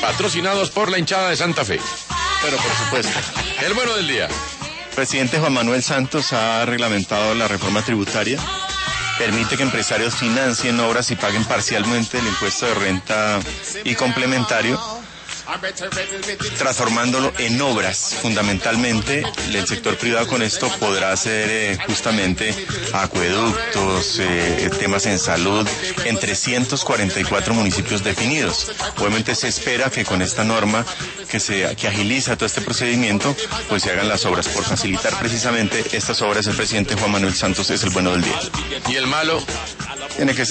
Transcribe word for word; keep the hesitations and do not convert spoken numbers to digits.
patrocinados por la hinchada de Santa Fe. Pero por supuesto. El bueno del día. El presidente Juan Manuel Santos ha reglamentado la reforma tributaria. Permite que empresarios financien obras y paguen parcialmente el impuesto de renta y complementario, transformándolo en obras. Fundamentalmente, el sector privado con esto podrá hacer eh, justamente acueductos, eh, temas en salud, en trescientos cuarenta y cuatro municipios definidos. Obviamente se espera que con esta norma que se que agiliza todo este procedimiento, pues se hagan las obras. Por facilitar precisamente estas obras, el presidente Juan Manuel Santos es el bueno del día. ¿Y el malo? Tiene que ser